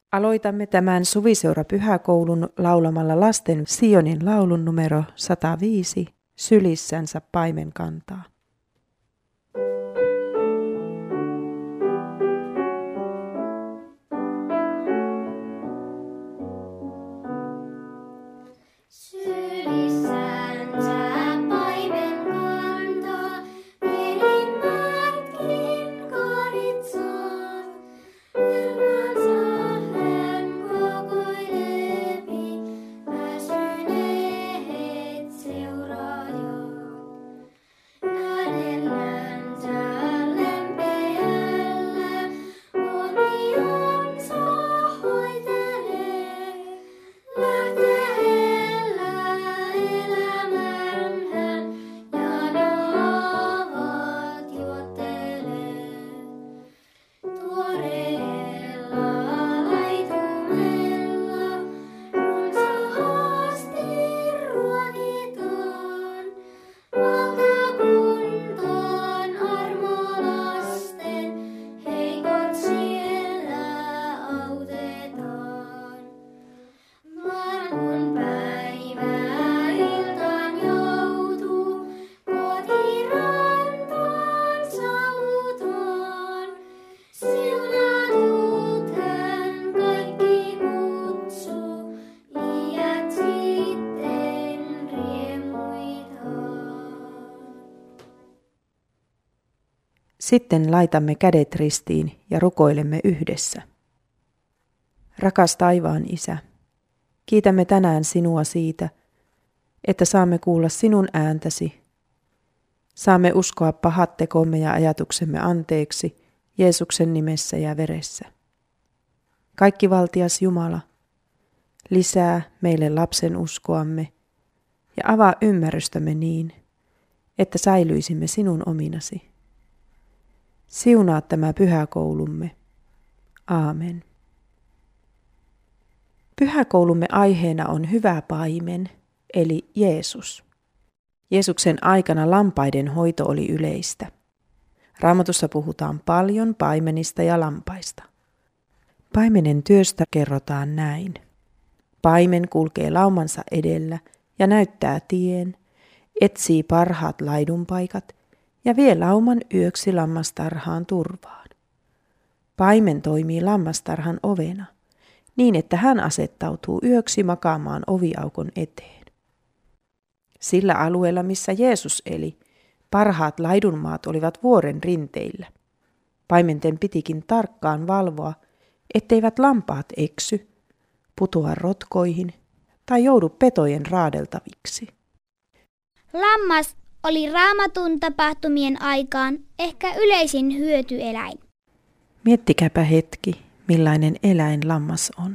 Aloitamme tämän Suviseura-pyhäkoulun laulamalla lasten Sionin laulun numero 105, Sylissänsä paimen kantaa. Sitten laitamme kädet ristiin ja rukoilemme yhdessä. Rakas taivaan Isä, kiitämme tänään sinua siitä, että saamme kuulla sinun ääntäsi. Saamme uskoa pahat tekomme ja ajatuksemme anteeksi Jeesuksen nimessä ja veressä. Kaikkivaltias Jumala, lisää meille lapsen uskoamme ja avaa ymmärrystämme niin, että säilyisimme sinun ominasi. Siunaa tämä pyhäkoulumme. Aamen. Pyhäkoulumme aiheena on hyvä paimen, eli Jeesus. Jeesuksen aikana lampaiden hoito oli yleistä. Raamatussa puhutaan paljon paimenista ja lampaista. Paimenen työstä kerrotaan näin. Paimen kulkee laumansa edellä ja näyttää tien, etsii parhaat laidunpaikat ja vie lauman yöksi lammastarhaan turvaan. Paimen toimii lammastarhan ovena, niin että hän asettautuu yöksi makaamaan oviaukon eteen. Sillä alueella, missä Jeesus eli, parhaat laidunmaat olivat vuoren rinteillä. Paimenten pitikin tarkkaan valvoa, etteivät lampaat eksy, putoa rotkoihin tai joudu petojen raadeltaviksi. Lammas oli Raamatun tapahtumien aikaan ehkä yleisin hyötyeläin. Miettikääpä hetki, millainen eläin lammas on.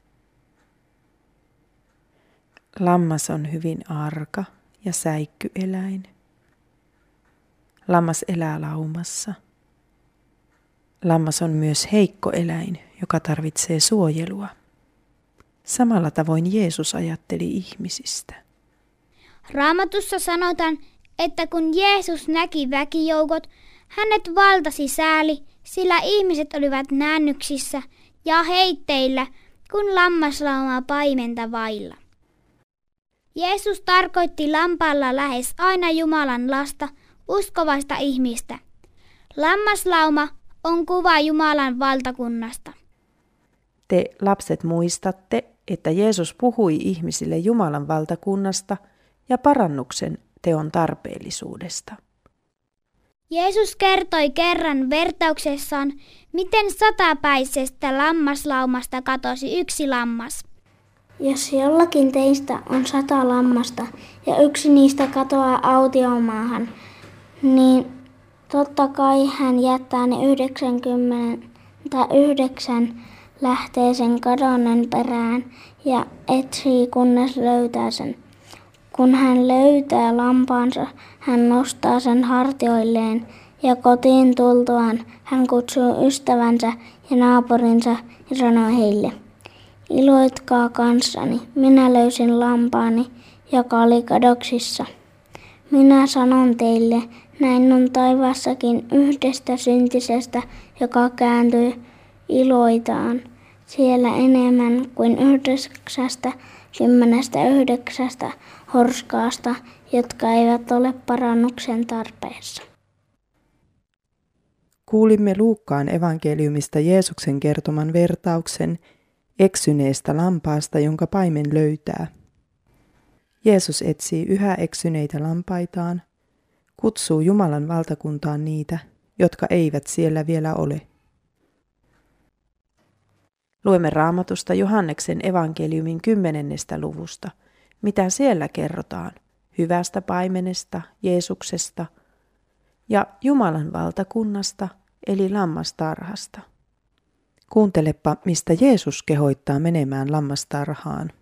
Lammas on hyvin arka ja säikkyeläin. Lammas elää laumassa. Lammas on myös heikko eläin, joka tarvitsee suojelua. Samalla tavoin Jeesus ajatteli ihmisistä. Raamatussa sanotaan, että kun Jeesus näki väkijoukot, hänet valtasi sääli, sillä ihmiset olivat näännyksissä ja heitteillä, kun lammaslauma paimenta vailla. Jeesus tarkoitti lampaalla lähes aina Jumalan lasta, uskovaista ihmistä. Lammaslauma on kuva Jumalan valtakunnasta. Te lapset muistatte, että Jeesus puhui ihmisille Jumalan valtakunnasta ja parannuksen teon tarpeellisuudesta. Jeesus kertoi kerran vertauksessaan, miten 100-päisestä lammaslaumasta katosi yksi lammas. Jos jollakin teistä on 100 lammasta ja yksi niistä katoaa autiomaahan, niin totta kai hän jättää ne 99 lähtee sen kadonneen perään ja etsii kunnes löytää sen. Kun hän löytää lampaansa, hän nostaa sen hartioilleen ja kotiin tultuaan hän kutsuu ystävänsä ja naapurinsa ja sanoo heille: iloitkaa kanssani, minä löysin lampaani, joka oli kadoksissa. Minä sanon teille, näin on taivaassakin yhdestä syntisestä, joka kääntyy, iloitaan. siellä enemmän kuin 99 horskaasta, jotka eivät ole parannuksen tarpeessa. Kuulimme Luukkaan evankeliumista Jeesuksen kertoman vertauksen eksyneestä lampaasta, jonka paimen löytää. Jeesus etsii yhä eksyneitä lampaitaan, kutsuu Jumalan valtakuntaan niitä, jotka eivät siellä vielä ole. Luemme Raamatusta Johanneksen evankeliumin 10. luvusta, mitä siellä kerrotaan hyvästä paimenesta, Jeesuksesta ja Jumalan valtakunnasta eli lammastarhasta. Kuuntelepa, mistä Jeesus kehoittaa menemään lammastarhaan.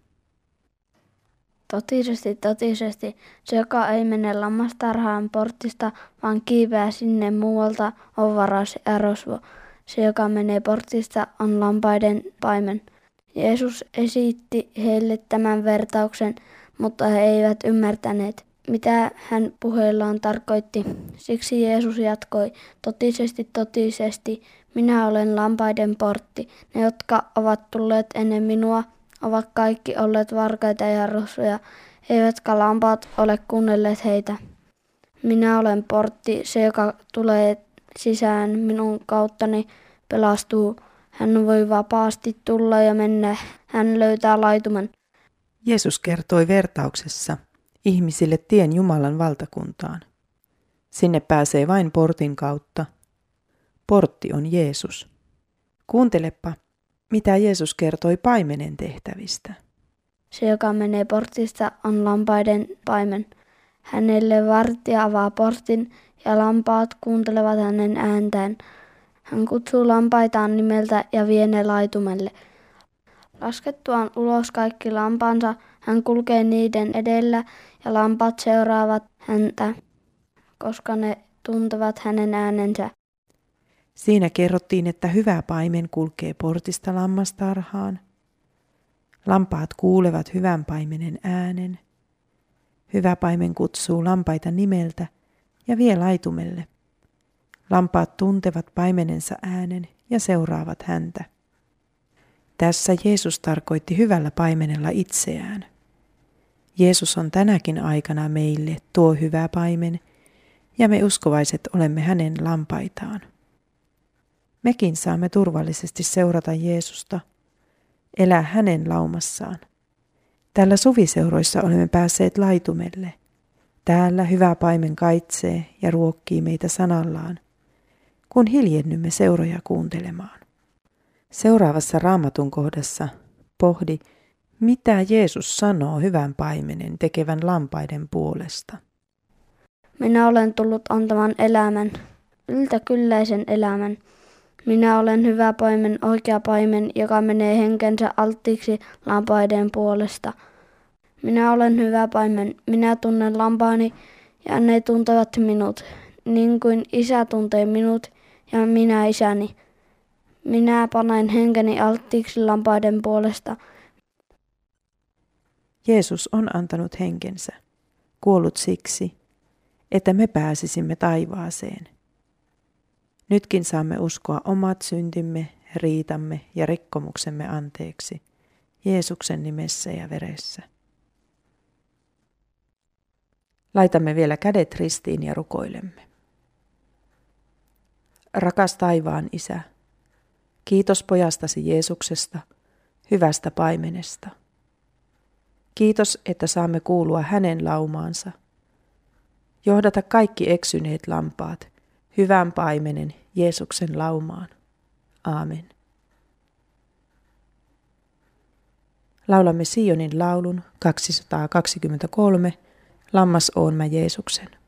Totisesti, se joka ei mene lammastarhaan portista, vaan kiipeää sinne muualta, on varas ja rosvo. Se, joka menee portista, on lampaiden paimen. Jeesus esitti heille tämän vertauksen, mutta he eivät ymmärtäneet, mitä hän puheillaan tarkoitti. Siksi Jeesus jatkoi, totisesti, minä olen lampaiden portti. Ne, jotka ovat tulleet ennen minua, ovat kaikki olleet varkaita ja rosvoja, eivätkä lampaat ole kuunnelleet heitä. Minä olen portti, se joka tulee sisään minun kauttani pelastuu. Hän voi vapaasti tulla ja mennä, hän löytää laitumen. Jeesus kertoi vertauksessa ihmisille tien Jumalan valtakuntaan. Sinne pääsee vain portin kautta. Portti on Jeesus. Kuuntelepa, mitä Jeesus kertoi paimenen tehtävistä. Se, joka menee portista, on lampaiden paimen. Hänelle vartija avaa portin ja lampaat kuuntelevat hänen ääntään. Hän kutsuu lampaitaan nimeltä ja vie ne laitumelle. Laskettuaan ulos kaikki lampaansa, hän kulkee niiden edellä ja lampaat seuraavat häntä, koska ne tuntevat hänen äänensä. Siinä kerrottiin, että hyvä paimen kulkee portista lammastarhaan. Lampaat kuulevat hyvän paimenen äänen. Hyvä paimen kutsuu lampaita nimeltä ja vie laitumelle. Lampaat tuntevat paimenensa äänen ja seuraavat häntä. Tässä Jeesus tarkoitti hyvällä paimenella itseään. Jeesus on tänäkin aikana meille tuo hyvä paimen, ja me uskovaiset olemme hänen lampaitaan. Mekin saamme turvallisesti seurata Jeesusta, elää hänen laumassaan. Täällä suviseuroissa olemme päässeet laitumelle. Täällä hyvä paimen kaitsee ja ruokkii meitä sanallaan, kun hiljennymme seuroja kuuntelemaan. Seuraavassa Raamatun kohdassa pohdi, mitä Jeesus sanoo hyvän paimenen tekevän lampaiden puolesta. Minä olen tullut antamaan elämän, yltäkylläisen elämän. Minä olen hyvä paimen, oikea paimen, joka menee henkensä alttiiksi lampaiden puolesta. Minä olen hyvä paimen, minä tunnen lampaani ja ne tuntevat minut, niin kuin isä tuntee minut ja minä isäni. Minä panen henkeni alttiiksi lampaiden puolesta. Jeesus on antanut henkensä, kuollut siksi, että me pääsisimme taivaaseen. Nytkin saamme uskoa omat syntimme, riitamme ja rikkomuksemme anteeksi Jeesuksen nimessä ja veressä. Laitamme vielä kädet ristiin ja rukoilemme. Rakas taivaan Isä, kiitos pojastasi Jeesuksesta, hyvästä paimenesta. Kiitos, että saamme kuulua hänen laumaansa. Johdata kaikki eksyneet lampaat hyvän paimenen Jeesuksen laumaan. Aamen. Laulamme Sionin laulun 223, Lammas oon mä Jeesuksen.